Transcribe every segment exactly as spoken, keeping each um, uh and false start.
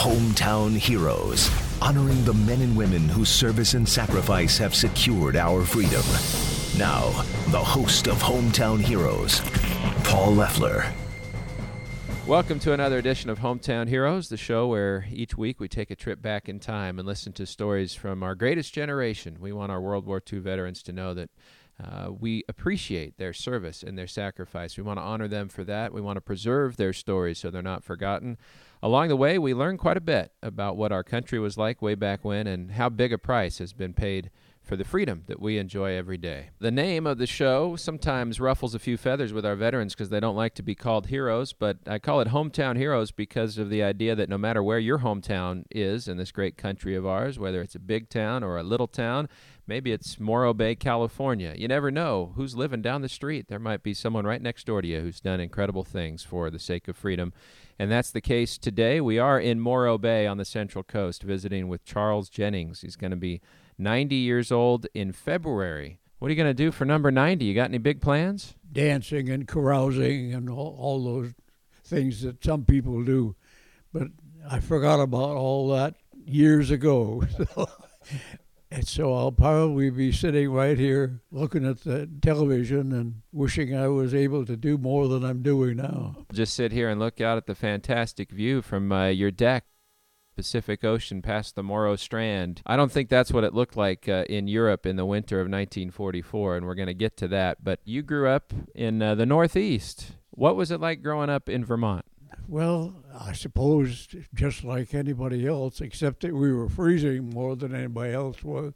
Hometown Heroes, honoring the men and women whose service and sacrifice have secured our freedom. Now, the host of Hometown Heroes, Paul Leffler. Welcome to another edition of Hometown Heroes, the show where each week we take a trip back in time and listen to stories from our greatest generation. We want our World War Two veterans to know that uh, we appreciate their service and their sacrifice. We want to honor them for that. We want to preserve their stories so they're not forgotten. Along the way, we learn quite a bit about what our country was like way back when and how big a price has been paid for the freedom that we enjoy every day. The name of the show sometimes ruffles a few feathers with our veterans because they don't like to be called heroes, but I call it Hometown Heroes because of the idea that no matter where your hometown is in this great country of ours, whether it's a big town or a little town, maybe it's Morro Bay, California, you never know who's living down the street. There might be someone right next door to you who's done incredible things for the sake of freedom. And that's the case today. We are in Morro Bay on the Central Coast visiting with Charles Jennings. He's going to be ninety years old in February. What are you going to do for number ninety? You got any big plans? Dancing and carousing and all, all those things that some people do. But I forgot about all that years ago. And so I'll probably be sitting right here looking at the television and wishing I was able to do more than I'm doing now. Just sit here and look out at the fantastic view from uh, your deck. Pacific Ocean past the Morro Strand. I don't think that's what it looked like uh, in Europe in the winter of nineteen forty-four, and we're going to get to that. But you grew up in uh, the Northeast. What was it like growing up in Vermont? Well, I suppose just like anybody else, except that we were freezing more than anybody else was.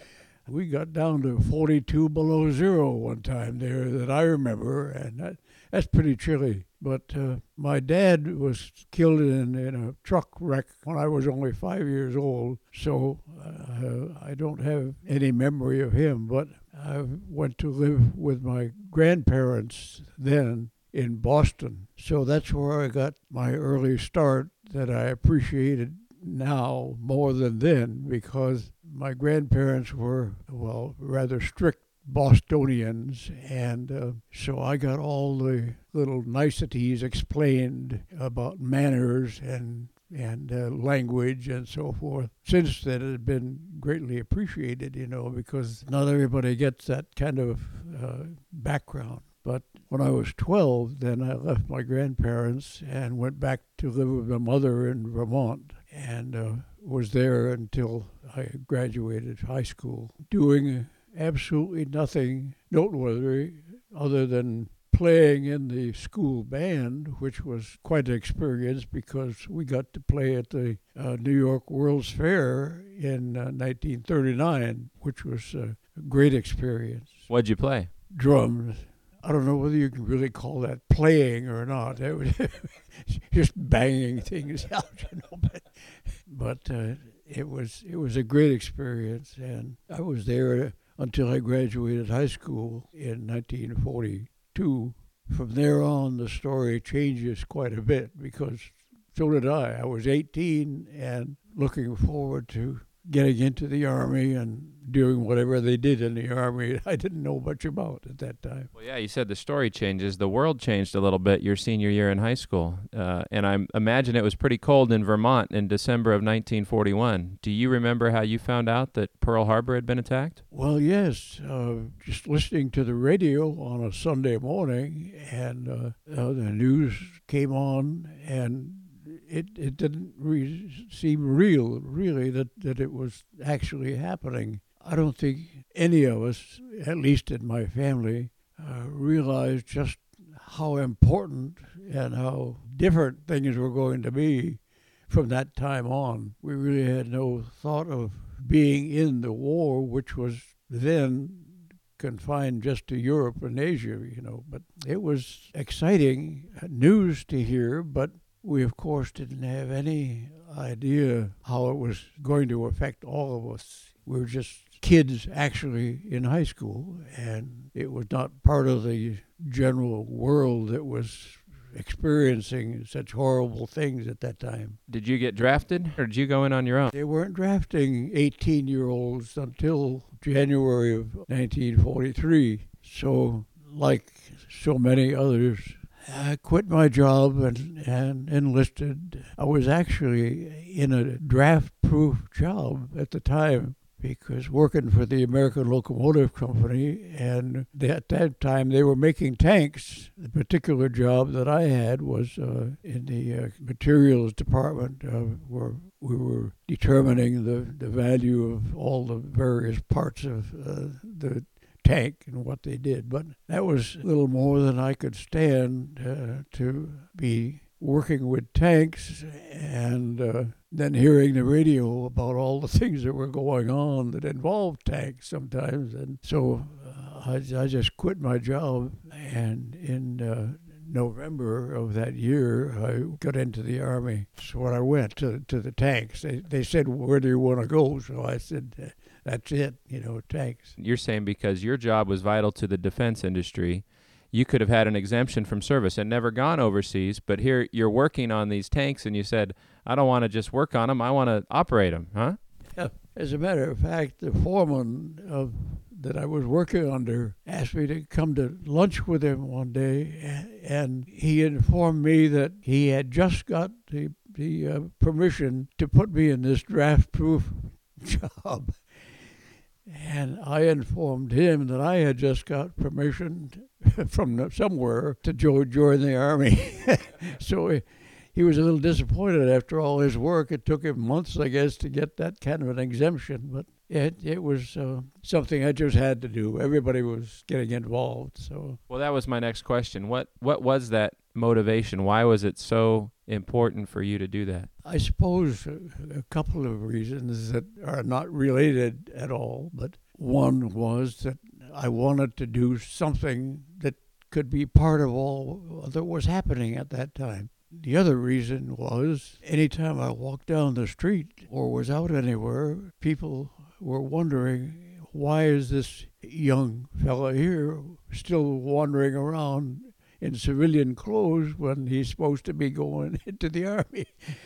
We got down to forty-two below zero one time there that I remember, and that, that's pretty chilly. But uh, my dad was killed in, in a truck wreck when I was only five years old, so uh, I don't have any memory of him. But I went to live with my grandparents then in Boston, so that's where I got my early start that I appreciated now more than then, because my grandparents were, well, rather strict Bostonians, and uh, so I got all the little niceties explained about manners and and uh, language and so forth. Since then, it had been greatly appreciated, you know, because not everybody gets that kind of uh, background. But when I was twelve, then I left my grandparents and went back to live with my mother in Vermont, and uh, was there until I graduated high school, doing absolutely nothing noteworthy other than playing in the school band, which was quite an experience because we got to play at the uh, New York World's Fair in uh, nineteen thirty-nine, which was a great experience. What'd you play? Drums. I don't know whether you can really call that playing or not. It was just banging things out, you know. But, but uh, it was it was a great experience, and I was there until I graduated high school in nineteen forty-two. From there on, the story changes quite a bit because so did I. I was eighteen and looking forward to getting into the Army and doing whatever they did in the Army I didn't know much about at that time. Well, yeah, you said the story changes. The world changed a little bit your senior year in high school. Uh, and I imagine it was pretty cold in Vermont in December of nineteen forty-one. Do you remember how you found out that Pearl Harbor had been attacked? Well, yes. Uh, just listening to the radio on a Sunday morning, and uh, uh, the news came on, and It it didn't re- seem real, really, that, that it was actually happening. I don't think any of us, at least in my family, uh, realized just how important and how different things were going to be from that time on. We really had no thought of being in the war, which was then confined just to Europe and Asia, you know. But it was exciting news to hear, but we, of course, didn't have any idea how it was going to affect all of us. We were just kids actually in high school, and it was not part of the general world that was experiencing such horrible things at that time. Did you get drafted, or did you go in on your own? They weren't drafting eighteen-year-olds until January of nineteen forty-three. So, like so many others, I quit my job and, and enlisted. I was actually in a draft-proof job at the time because working for the American Locomotive Company, and they, at that time they were making tanks. The particular job that I had was uh, in the uh, materials department, uh, where we were determining the, the value of all the various parts of uh, the tank and what they did. But that was a little more than I could stand uh, to be working with tanks and uh, then hearing the radio about all the things that were going on that involved tanks sometimes. And so uh, I, I just quit my job, and in uh, November of that year, I got into the Army. So when I went to, to the tanks, they, they said, where do you want to go? So I said, that's it, you know, tanks. You're saying because your job was vital to the defense industry, you could have had an exemption from service and never gone overseas, but here you're working on these tanks and you said, I don't want to just work on them, I want to operate them, huh? Yeah. As a matter of fact, the foreman of that I was working under asked me to come to lunch with him one day, and he informed me that he had just got the, the uh, permission to put me in this draft-proof job. And I informed him that I had just got permission from somewhere to jo- join the Army. So he, he was a little disappointed after all his work. It took him months, I guess, to get that kind of an exemption. But it, it was uh, something I just had to do. Everybody was getting involved. So. Well, that was my next question. What what was that motivation? Why was it so important for you to do that? I suppose a, a couple of reasons that are not related at all. But one was that I wanted to do something that could be part of all that was happening at that time. The other reason was anytime I walked down the street or was out anywhere, people were wondering, why is this young fella here still wandering around in civilian clothes when he's supposed to be going into the Army?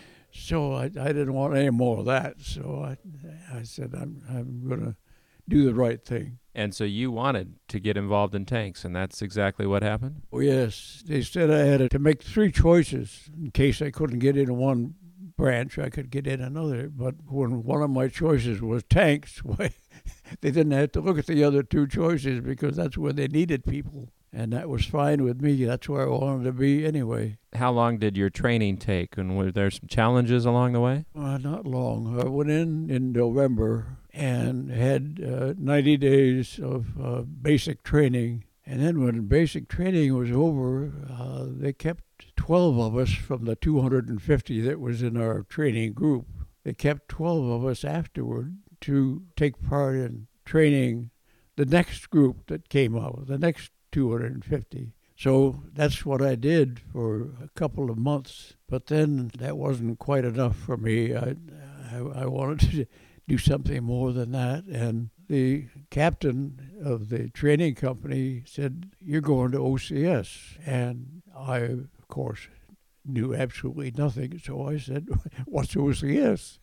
So I, I didn't want any more of that. So I, I said, I'm, I'm going to do the right thing. And so you wanted to get involved in tanks, and that's exactly what happened? Oh, yes. They said I had to make three choices in case I couldn't get in one branch, I could get in another. But when one of my choices was tanks, why, they didn't have to look at the other two choices because that's where they needed people. And that was fine with me. That's where I wanted to be anyway. How long did your training take? And were there some challenges along the way? Uh, not long. I went in in November and had uh, ninety days of uh, basic training. And then when basic training was over, uh, they kept twelve of us from the two hundred fifty that was in our training group. They kept twelve of us afterward to take part in training the next group that came out, the next two hundred fifty. So that's what I did for a couple of months. But then that wasn't quite enough for me. I, I, I wanted to do something more than that. And the captain of the training company said, you're going to O C S. And I, of course, knew absolutely nothing. So I said, what's O C S?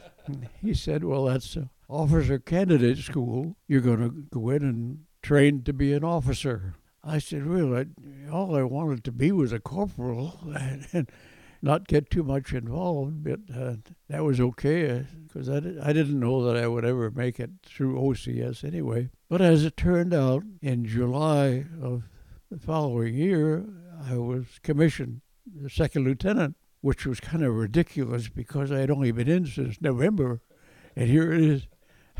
He said, well, that's an officer candidate school. You're going to go in and train to be an officer. I said, really, I, all I wanted to be was a corporal and, and not get too much involved, but uh, that was okay because I, I didn't know that I would ever make it through O C S anyway. But as it turned out, in July of the following year, I was commissioned the second lieutenant, which was kind of ridiculous because I had only been in since November, and here it is.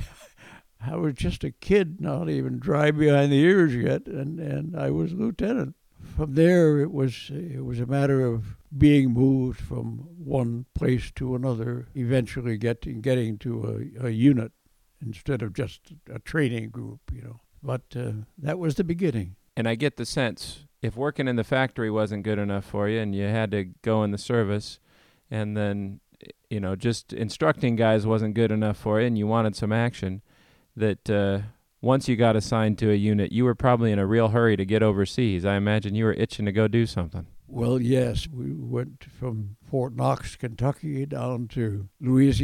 I was just a kid, not even dry behind the ears yet, and, and I was lieutenant. From there, it was it was a matter of being moved from one place to another, eventually getting getting to a, a unit instead of just a training group, you know. But uh, that was the beginning. And I get the sense, if working in the factory wasn't good enough for you and you had to go in the service, and then, you know, just instructing guys wasn't good enough for you and you wanted some action, that uh, once you got assigned to a unit, you were probably in a real hurry to get overseas. I imagine you were itching to go do something. Well, yes. We went from Fort Knox, Kentucky, down to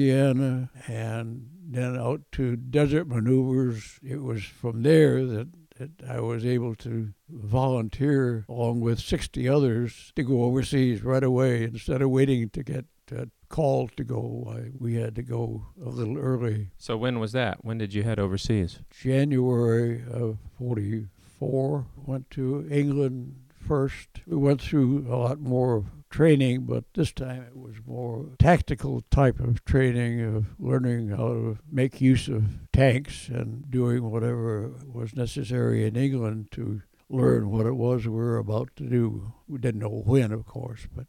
Louisiana, and then out to desert maneuvers. It was from there that that I was able to volunteer along with sixty others to go overseas right away instead of waiting to get uh, called to go. I, we had to go a little early. So when was that? When did you head overseas? January of forty-four. Went to England first. We went through a lot more training, but this time it was more tactical type of training of learning how to make use of tanks and doing whatever was necessary in England to learn what it was we were about to do. We didn't know when, of course, but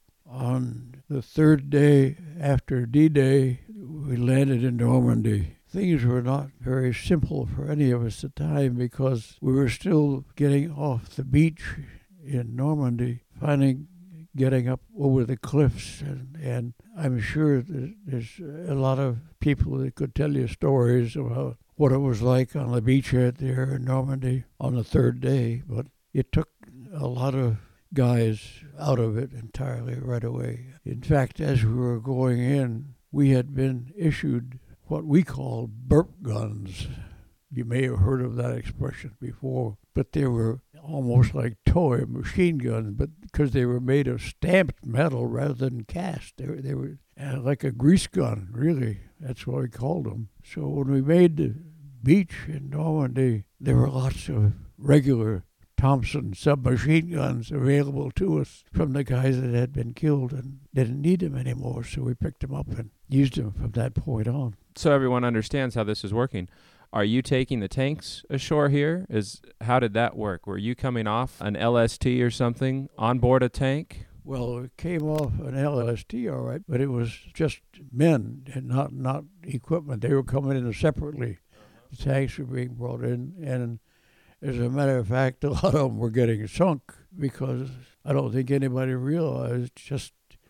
on the third day after D-Day, we landed in Normandy. Things were not very simple for any of us at the time because we were still getting off the beach in Normandy, finding getting up over the cliffs, and, and I'm sure that there's a lot of people that could tell you stories about what it was like on the beachhead there in Normandy on the third day, but it took a lot of guys out of it entirely right away. In fact, as we were going in, we had been issued what we call burp guns. You may have heard of that expression before, but they were almost like toy machine guns, but because they were made of stamped metal rather than cast. They were, they were uh, like a grease gun, really. That's what we called them. So when we made the beach in Normandy, there were lots of regular Thompson submachine guns available to us from the guys that had been killed and didn't need them anymore, so we picked them up and used them from that point on. So everyone understands how this is working. Are you taking the tanks ashore here? Is how did that work? Were you coming off an L S T or something on board a tank? Well, it came off an L S T, all right, but it was just men and not, not equipment. They were coming in separately. The tanks were being brought in, and as a matter of fact, a lot of them were getting sunk because I don't think anybody realized just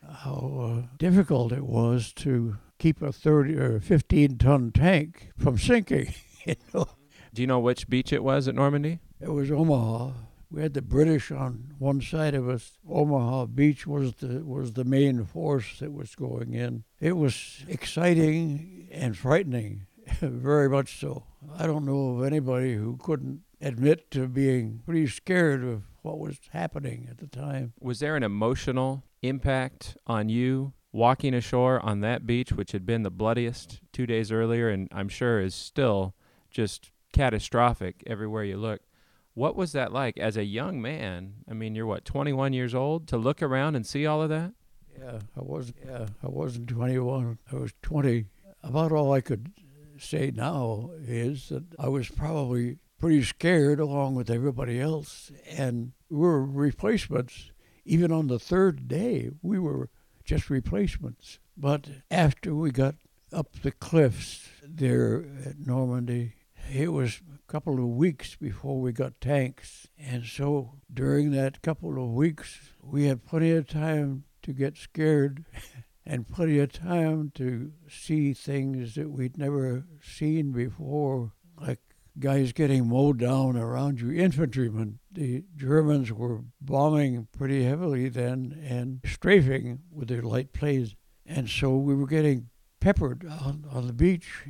how uh, difficult it was to keep a thirty or fifteen-ton tank from sinking. You know? Do you know which beach it was at Normandy? It was Omaha. We had the British on one side of us. Omaha Beach was the was the main force that was going in. It was exciting and frightening, very much so. I don't know of anybody who couldn't admit to being pretty scared of what was happening at the time. Was there an emotional impact on you walking ashore on that beach, which had been the bloodiest two days earlier and I'm sure is still just catastrophic everywhere you look? What was that like as a young man? I mean, you're what, twenty-one years old, to look around and see all of that? Yeah, I was. Yeah, I wasn't twenty-one. I was twenty. About all I could say now is that I was probably pretty scared along with everybody else, and we were replacements. Even on the third day, we were just replacements. But after we got up the cliffs there at Normandy, it was a couple of weeks before we got tanks. And so during that couple of weeks, we had plenty of time to get scared and plenty of time to see things that we'd never seen before, like guys getting mowed down around you, infantrymen. The Germans were bombing pretty heavily then and strafing with their light planes. And so we were getting peppered on, on the beach.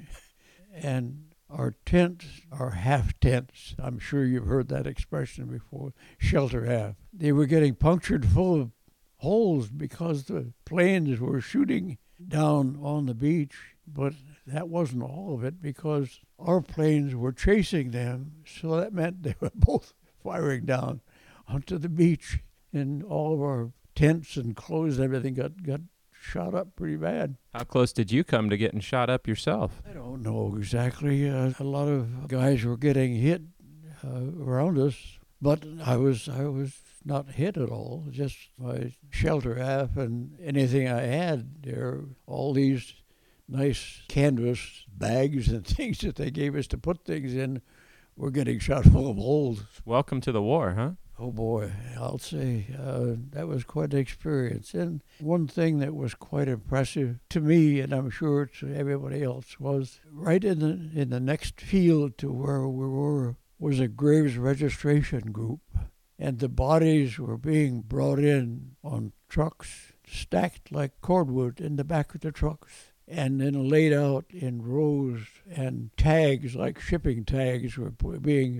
And our tents, our half tents, I'm sure you've heard that expression before, shelter half. They were getting punctured full of holes because the planes were shooting down on the beach. But that wasn't all of it because our planes were chasing them. So that meant they were both firing down onto the beach. And all of our tents and clothes and everything got, got shot up pretty bad. How close did you come to getting shot up yourself? I don't know exactly. Uh, a lot of guys were getting hit uh, around us, but I was I was not hit at all. Just my shelter half and anything I had there. All these nice canvas bags and things that they gave us to put things in were getting shot full of holes. Welcome to the war, huh? Oh boy, I'll say uh, that was quite an experience. And one thing that was quite impressive to me, and I'm sure to everybody else, was right in the in the next field to where we were was a graves registration group. And the bodies were being brought in on trucks, stacked like cordwood in the back of the trucks, and then laid out in rows, and tags like shipping tags were being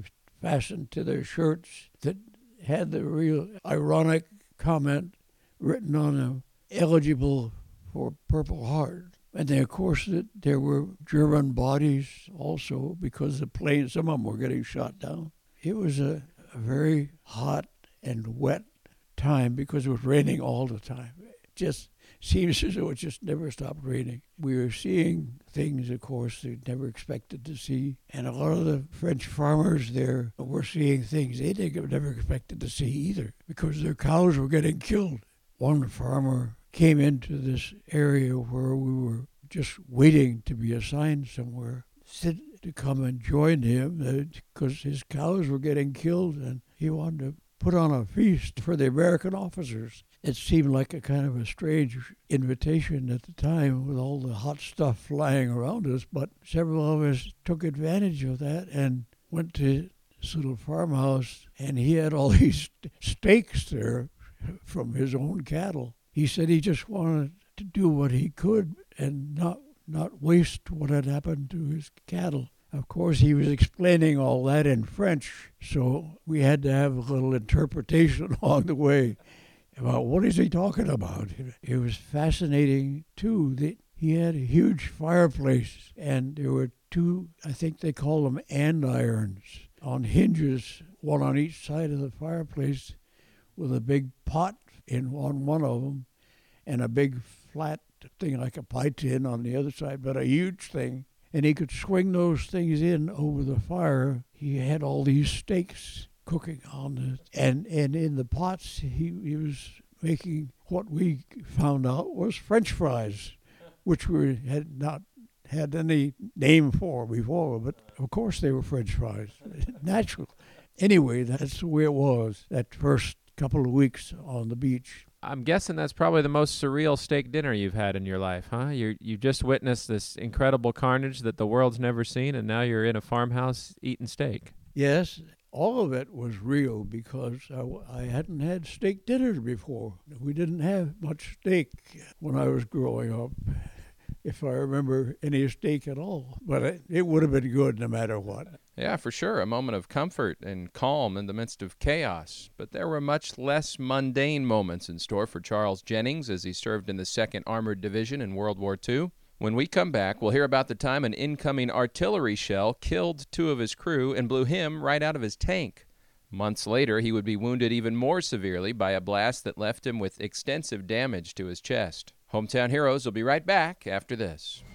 fastened to their shirts that had the real ironic comment written on them, eligible for Purple Heart. And then, of course, that there were German bodies also because the planes, some of them were getting shot down. It was a, a very hot and wet time because it was raining all the time. It just seems as though it just never stopped raining. We were seeing things, of course, they never expected to see. And a lot of the French farmers there were seeing things they never expected to see either because their cows were getting killed. One farmer came into this area where we were just waiting to be assigned somewhere, said to come and join him because his cows were getting killed and he wanted to put on a feast for the American officers. It seemed like a kind of a strange invitation at the time with all the hot stuff flying around us, but several of us took advantage of that and went to this little farmhouse, and he had all these steaks there from his own cattle. He said he just wanted to do what he could and not not waste what had happened to his cattle. Of course, he was explaining all that in French, so we had to have a little interpretation along the way about what is he talking about. It was fascinating, too, that he had a huge fireplace, and there were two, I think they call them andirons, on hinges, one on each side of the fireplace, with a big pot in on one of them, and a big flat thing like a pie tin on the other side, but a huge thing. And he could swing those things in over the fire. He had all these steaks cooking on it. And, and in the pots, he, he was making what we found out was French fries, which we had not had any name for before. But, of course, they were French fries. Natural. Anyway, that's the way it was that first couple of weeks on the beach. I'm guessing that's probably the most surreal steak dinner you've had in your life, huh? You you just witnessed this incredible carnage that the world's never seen, and now you're in a farmhouse eating steak. Yes, all of it was real because I, I hadn't had steak dinners before. We didn't have much steak when I was growing up, if I remember any steak at all. But it, it would have been good no matter what. Yeah, for sure. A moment of comfort and calm in the midst of chaos. But there were much less mundane moments in store for Charles Jennings as he served in the second Armored Division in World War Two. When we come back, we'll hear about the time an incoming artillery shell killed two of his crew and blew him right out of his tank. Months later, he would be wounded even more severely by a blast that left him with extensive damage to his chest. Hometown Heroes will be right back after this.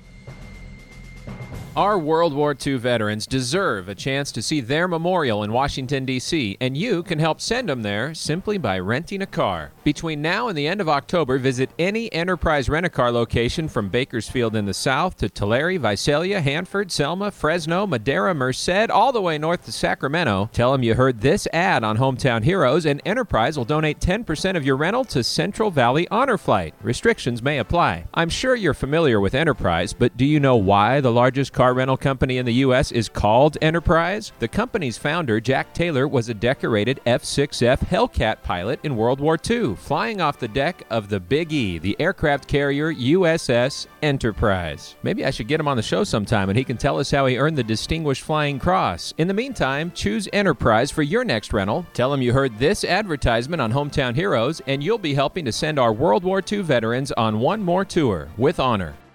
Our World War Two veterans deserve a chance to see their memorial in Washington, D C, and you can help send them there simply by renting a car. Between now and the end of October, visit any Enterprise Rent-A-Car location from Bakersfield in the south to Tulare, Visalia, Hanford, Selma, Fresno, Madera, Merced, all the way north to Sacramento. Tell them you heard this ad on Hometown Heroes, and Enterprise will donate ten percent of your rental to Central Valley Honor Flight. Restrictions may apply. I'm sure you're familiar with Enterprise, but do you know why the largest car rental company in the U S is called Enterprise? The company's founder, Jack Taylor, was a decorated F six F Hellcat pilot in World War Two, flying off the deck of the Big E, the aircraft carrier U S S Enterprise. Maybe I should get him on the show sometime and he can tell us how he earned the Distinguished Flying Cross. In the meantime, choose Enterprise for your next rental. Tell him you heard this advertisement on Hometown Heroes, and you'll be helping to send our World War Two veterans on one more tour with honor.